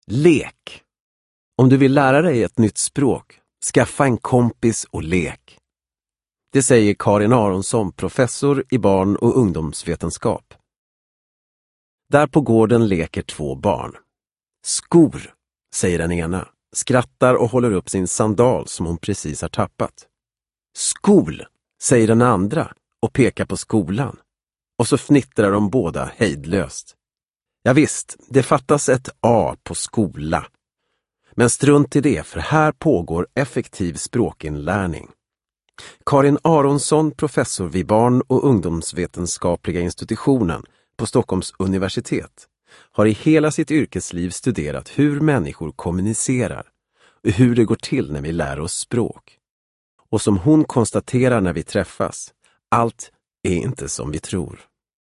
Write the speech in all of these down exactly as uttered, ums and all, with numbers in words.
Lek. Om du vill lära dig ett nytt språk, skaffa en kompis och lek. Det säger Karin Aronsson, professor i barn- och ungdomsvetenskap. Där på gården leker två barn. Skor, säger den ena, skrattar och håller upp sin sandal som hon precis har tappat. Skol, säger den andra och pekar på skolan. Och så fnittrar de båda hejdlöst. Ja visst, det fattas ett A på skola. Men strunt i det, för här pågår effektiv språkinlärning. Karin Aronsson, professor vid barn- och ungdomsvetenskapliga institutionen på Stockholms universitet, har i hela sitt yrkesliv studerat hur människor kommunicerar och hur det går till när vi lär oss språk. Och som hon konstaterar när vi träffas, allt är inte som vi tror.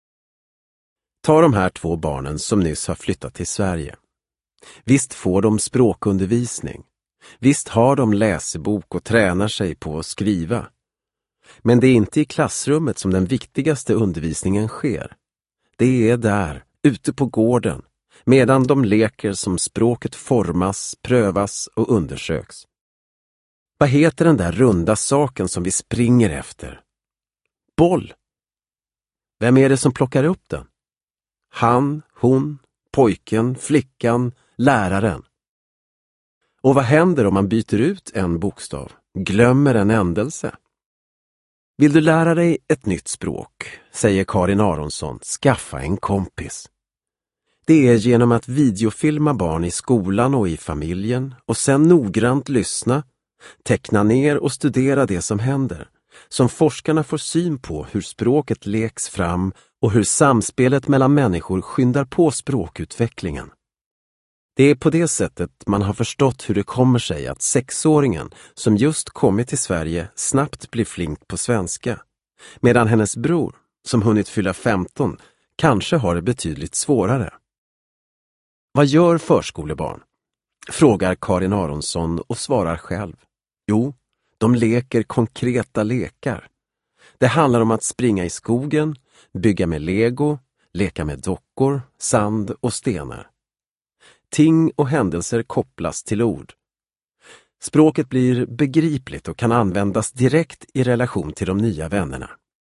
Ta de här två barnen som nyss har flyttat till Sverige. Visst får de språkundervisning. Visst har de läsebok och tränar sig på att skriva. Men det är inte i klassrummet som den viktigaste undervisningen sker. Det är där, ute på gården, medan de leker som språket formas, prövas och undersöks. Vad heter den där runda saken som vi springer efter? Boll. Vem är det som plockar upp den? Han, hon, pojken, flickan, läraren. Och vad händer om man byter ut en bokstav, glömmer en ändelse? Vill du lära dig ett nytt språk, säger Karin Aronsson, skaffa en kompis. Det är genom att videofilma barn i skolan och i familjen och sen noggrant lyssna, teckna ner och studera det som händer, som forskarna får syn på hur språket leks fram och hur samspelet mellan människor skyndar på språkutvecklingen. Det är på det sättet man har förstått hur det kommer sig att sexåringen som just kommit till Sverige snabbt blir flink på svenska, medan hennes bror, som hunnit fylla femton, kanske har det betydligt svårare. Vad gör förskolebarn? Frågar Karin Aronsson och svarar själv. Jo, de leker konkreta lekar. Det handlar om att springa i skogen, bygga med lego, leka med dockor, sand och stenar. Ting och händelser kopplas till ord. Språket blir begripligt och kan användas direkt i relation till de nya vännerna.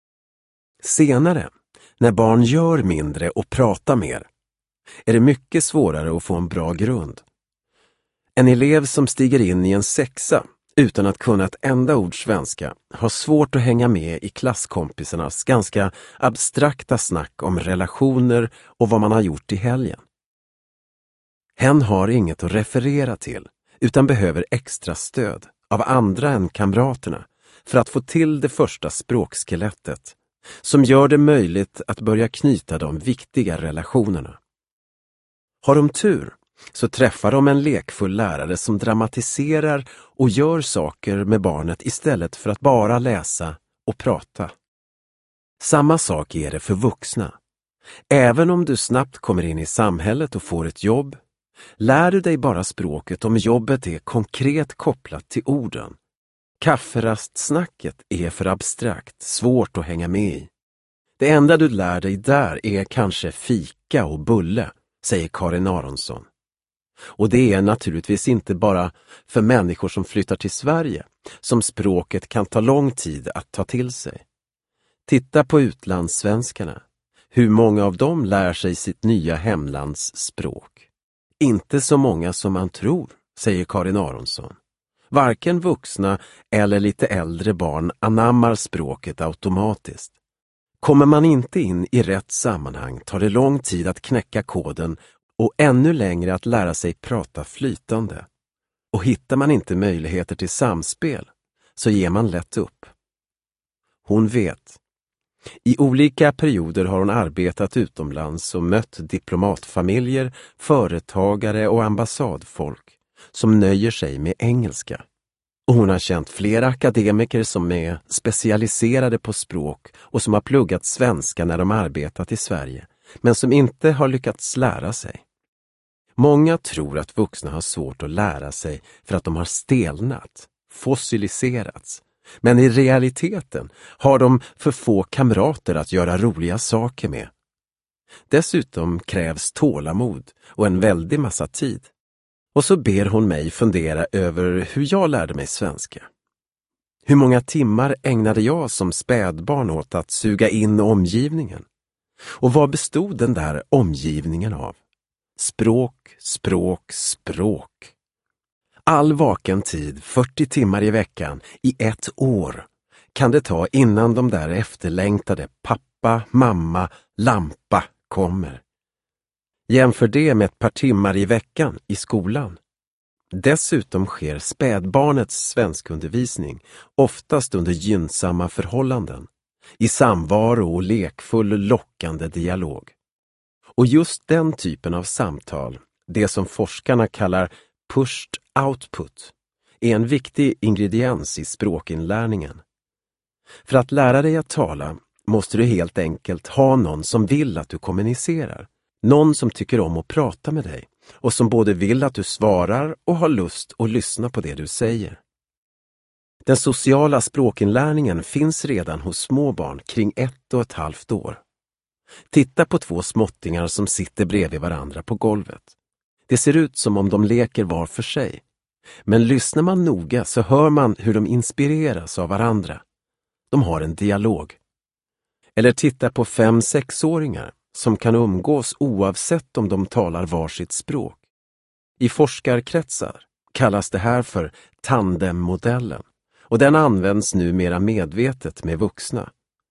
Senare, när barn gör mindre och pratar mer, är det mycket svårare att få en bra grund. En elev som stiger in i en sexa utan att kunna ett enda ord svenska har svårt att hänga med i klasskompisarnas ganska abstrakta snack om relationer och vad man har gjort i helgen. Hen har inget att referera till utan behöver extra stöd av andra än kamraterna för att få till det första språkskelettet som gör det möjligt att börja knyta de viktiga relationerna. Har de tur så träffar de en lekfull lärare som dramatiserar och gör saker med barnet istället för att bara läsa och prata. Samma sak är det för vuxna. Även om du snabbt kommer in i samhället och får ett jobb, lär du dig bara språket om jobbet är konkret kopplat till orden. Kafferastsnacket är för abstrakt, svårt att hänga med i. Det enda du lär dig där är kanske fika och bulle, säger Karin Aronsson. Och det är naturligtvis inte bara för människor som flyttar till Sverige som språket kan ta lång tid att ta till sig. Titta på utlandssvenskarna. Hur många av dem lär sig sitt nya hemlands språk? Inte så många som man tror, säger Karin Aronsson. Varken vuxna eller lite äldre barn anammar språket automatiskt. Kommer man inte in i rätt sammanhang tar det lång tid att knäcka koden och ännu längre att lära sig prata flytande. Och hittar man inte möjligheter till samspel så ger man lätt upp. Hon vet. I olika perioder har hon arbetat utomlands och mött diplomatfamiljer, företagare och ambassadfolk som nöjer sig med engelska. Och hon har känt flera akademiker som är specialiserade på språk och som har pluggat svenska när de arbetat i Sverige, men som inte har lyckats lära sig. Många tror att vuxna har svårt att lära sig för att de har stelnat, fossiliserats. Men i realiteten har de för få kamrater att göra roliga saker med. Dessutom krävs tålamod och en väldig massa tid. Och så ber hon mig fundera över hur jag lärde mig svenska. Hur många timmar ägnade jag som spädbarn åt att suga in omgivningen? Och vad bestod den där omgivningen av? Språk, språk, språk. All vaken tid, fyrtio timmar i veckan, i ett år, kan det ta innan de där efterlängtade pappa, mamma, lampa kommer. Jämför det med ett par timmar i veckan i skolan. Dessutom sker spädbarnets svenskundervisning oftast under gynnsamma förhållanden, i samvaro och lekfull lockande dialog. Och just den typen av samtal, det som forskarna kallar pushed output, är en viktig ingrediens i språkinlärningen. För att lära dig att tala måste du helt enkelt ha någon som vill att du kommunicerar. Någon som tycker om att prata med dig och som både vill att du svarar och har lust att lyssna på det du säger. Den sociala språkinlärningen finns redan hos små barn kring ett och ett halvt år. Titta på två småttingar som sitter bredvid varandra på golvet. Det ser ut som om de leker var för sig. Men lyssnar man noga så hör man hur de inspireras av varandra. De har en dialog. Eller titta på fem sexåringar som kan umgås oavsett om de talar varsitt språk. I forskarkretsar kallas det här för tandemmodellen och den används numera medvetet med vuxna.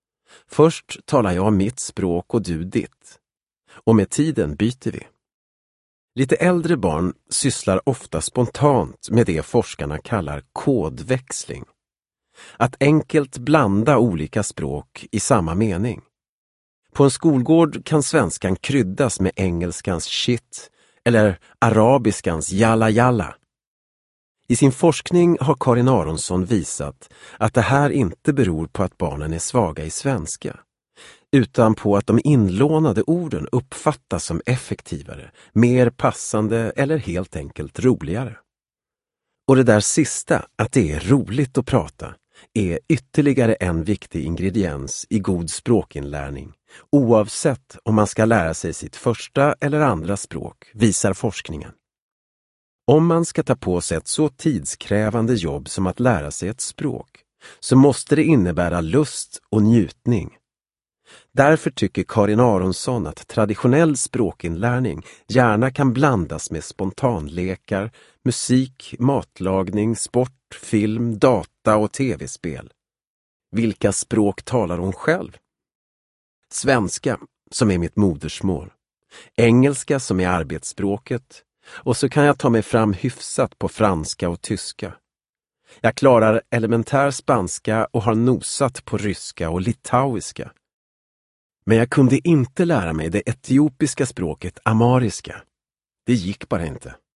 Först talar jag mitt språk och du ditt. Och med tiden byter vi. Lite äldre barn sysslar ofta spontant med det forskarna kallar kodväxling. Att enkelt blanda olika språk i samma mening. På en skolgård kan svenskan kryddas med engelskans shit eller arabiskans jalla jalla. I sin forskning har Karin Aronsson visat att det här inte beror på att barnen är svaga i svenska, utan på att de inlånade orden uppfattas som effektivare, mer passande eller helt enkelt roligare. Och det där sista, att det är roligt att prata, är ytterligare en viktig ingrediens i god språkinlärning, oavsett om man ska lära sig sitt första eller andra språk, visar forskningen. Om man ska ta på sig ett så tidskrävande jobb som att lära sig ett språk, så måste det innebära lust och njutning. Därför tycker Karin Aronsson att traditionell språkinlärning gärna kan blandas med spontanlekar, musik, matlagning, sport, film, data och tv-spel. Vilka språk talar hon själv? Svenska, som är mitt modersmål. Engelska, som är arbetsspråket. Och så kan jag ta mig fram hyfsat på franska och tyska. Jag klarar elementär spanska och har nosat på ryska och litauiska. Men jag kunde inte lära mig det etiopiska språket amariska. Det gick bara inte.